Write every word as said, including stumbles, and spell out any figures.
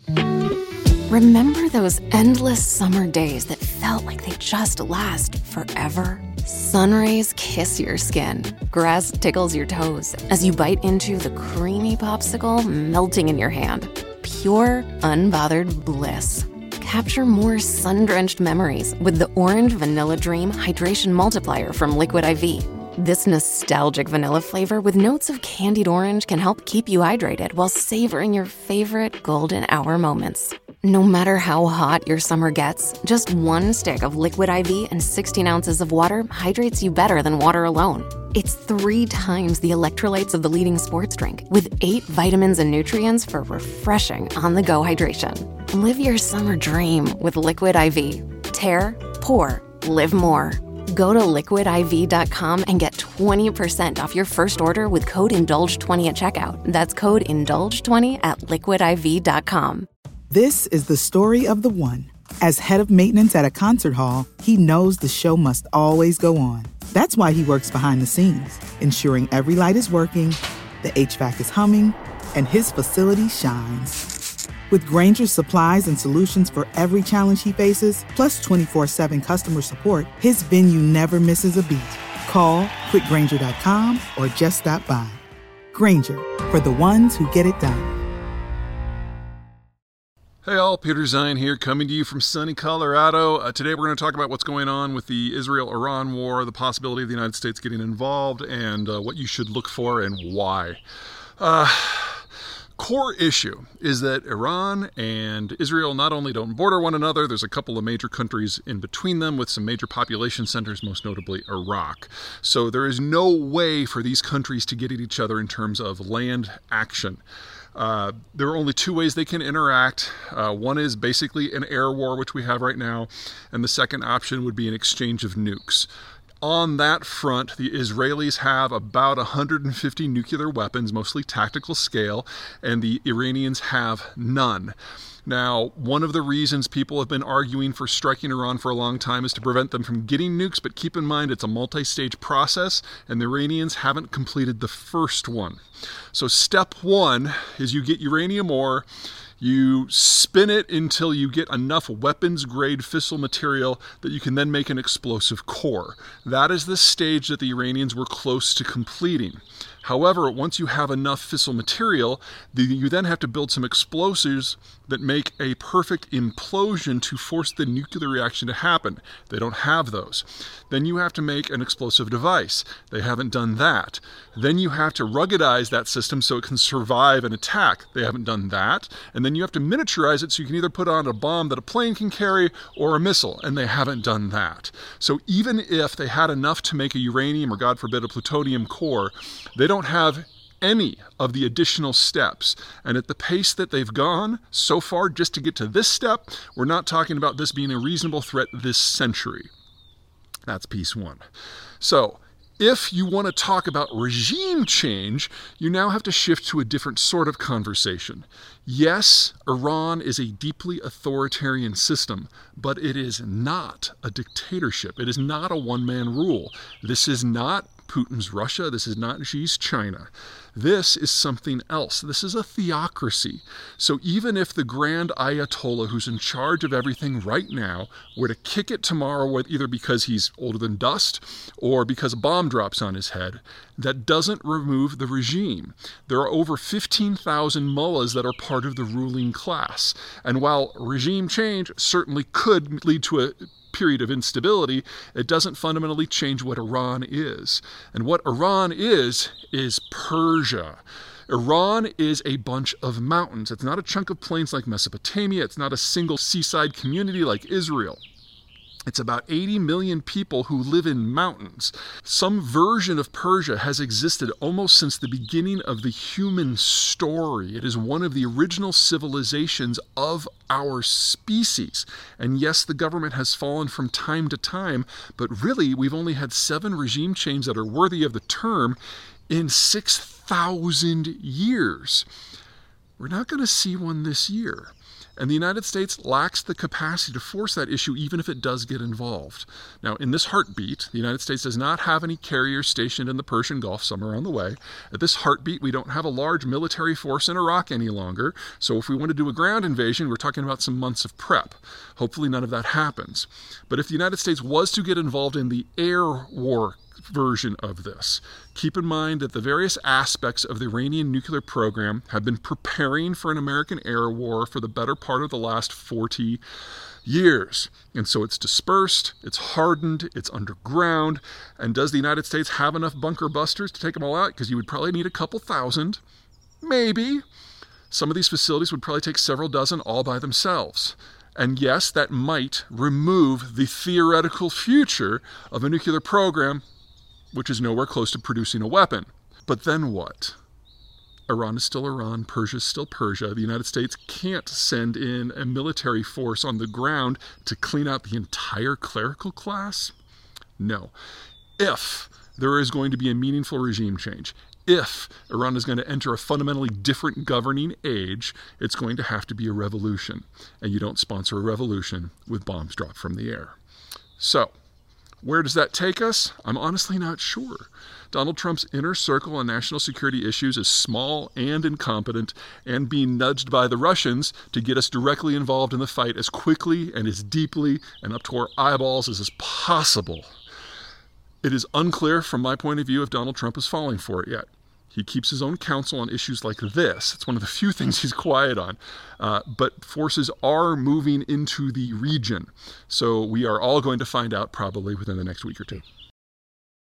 Remember those endless summer days that felt like they just last forever? Sun rays kiss your skin. Grass tickles your toes as you bite into the creamy popsicle melting in your hand. Pure, unbothered bliss. Capture more sun-drenched memories with the Orange Vanilla Dream Hydration Multiplier from Liquid I V. This nostalgic vanilla flavor with notes of candied orange can help keep you hydrated while savoring your favorite golden hour moments. No matter how hot your summer gets, just one stick of Liquid I V and sixteen ounces of water hydrates you better than water alone. It's three times the electrolytes of the leading sports drink, with eight vitamins and nutrients for refreshing on-the-go hydration. Live your summer dream with Liquid I V. Tear, pour, live more. Go to liquid I V dot com and get twenty percent off your first order with code indulge twenty at checkout. That's code indulge twenty at liquid I V dot com. This is the story of the one. As head of maintenance at a concert hall, he knows the show must always go on. That's why he works behind the scenes, ensuring every light is working, the H V A C is humming, and his facility shines. With Grainger's supplies and solutions for every challenge he faces, plus twenty-four seven customer support, his venue never misses a beat. Call quick grainger dot com or just stop by. Grainger, for the ones who get it done. Hey all, Peter Zion here, coming to you from sunny Colorado. Uh, today we're going to talk about what's going on with the Israel-Iran war, the possibility of the United States getting involved, and uh, what you should look for and why. Uh, core issue is that Iran and Israel not only don't border one another, there's a couple of major countries in between them with some major population centers, most notably Iraq. So there is no way for these countries to get at each other in terms of land action. Uh, there are only two ways they can interact. Uh, one is basically an air war, which we have right now, and the second option would be an exchange of nukes. On that front, the Israelis have about one hundred fifty nuclear weapons, mostly tactical scale, and the Iranians have none. Now, one of the reasons people have been arguing for striking Iran for a long time is to prevent them from getting nukes, but keep in mind it's a multi-stage process, and the Iranians haven't completed the first one. So step one is you get uranium ore, you spin it until you get enough weapons-grade fissile material that you can then make an explosive core. That is the stage that the Iranians were close to completing. However, once you have enough fissile material, you then have to build some explosives that make a perfect implosion to force the nuclear reaction to happen. They don't have those. Then you have to make an explosive device. They haven't done that. Then you have to ruggedize that system so it can survive an attack. They haven't done that. And then you have to miniaturize it so you can either put on a bomb that a plane can carry or a missile, and they haven't done that. So even if they had enough to make a uranium or, God forbid, a plutonium core, they don't have any of the additional steps. And at the pace that they've gone so far just to get to this step, we're not talking about this being a reasonable threat this century. That's piece one. So if you want to talk about regime change, you now have to shift to a different sort of conversation. Yes, Iran is a deeply authoritarian system, but it is not a dictatorship. It is not a one-man rule. This is not Putin's Russia. This is not Xi's China. This is something else. This is a theocracy. So even if the grand Ayatollah who's in charge of everything right now were to kick it tomorrow, either because he's older than dust or because a bomb drops on his head, that doesn't remove the regime. There are over fifteen thousand mullahs that are part of the ruling class. And while regime change certainly could lead to a period of instability, it doesn't fundamentally change what Iran is. And what Iran is, is Persia. Iran is a bunch of mountains. It's not a chunk of plains like Mesopotamia. It's not a single seaside community like Israel. It's about eighty million people who live in mountains. Some version of Persia has existed almost since the beginning of the human story. It is one of the original civilizations of our species. And yes, the government has fallen from time to time, but really we've only had seven regime changes that are worthy of the term in six thousand years. We're not going to see one this year. And the United States lacks the capacity to force that issue even if it does get involved. Now, in this heartbeat, the United States does not have any carriers stationed in the Persian Gulf, somewhere on the way. At this heartbeat, we don't have a large military force in Iraq any longer. So if we want to do a ground invasion, we're talking about some months of prep. Hopefully none of that happens. But if the United States was to get involved in the air war version of this, keep in mind that the various aspects of the Iranian nuclear program have been preparing for an American air war for the better part of the last forty years. And so it's dispersed, it's hardened, it's underground. And does the United States have enough bunker busters to take them all out? Because you would probably need a couple thousand. Maybe. Some of these facilities would probably take several dozen all by themselves. And yes, that might remove the theoretical future of a nuclear program which is nowhere close to producing a weapon. But then what? Iran is still Iran, Persia is still Persia. The United States can't send in a military force on the ground to clean out the entire clerical class? No. If there is going to be a meaningful regime change, if Iran is going to enter a fundamentally different governing age, it's going to have to be a revolution. And you don't sponsor a revolution with bombs dropped from the air. So, where does that take us? I'm honestly not sure. Donald Trump's inner circle on national security issues is small and incompetent and being nudged by the Russians to get us directly involved in the fight as quickly and as deeply and up to our eyeballs as is possible. It is unclear from my point of view if Donald Trump is falling for it yet. He keeps his own counsel on issues like this. It's one of the few things he's quiet on. Uh, but forces are moving into the region. So we are all going to find out probably within the next week or two.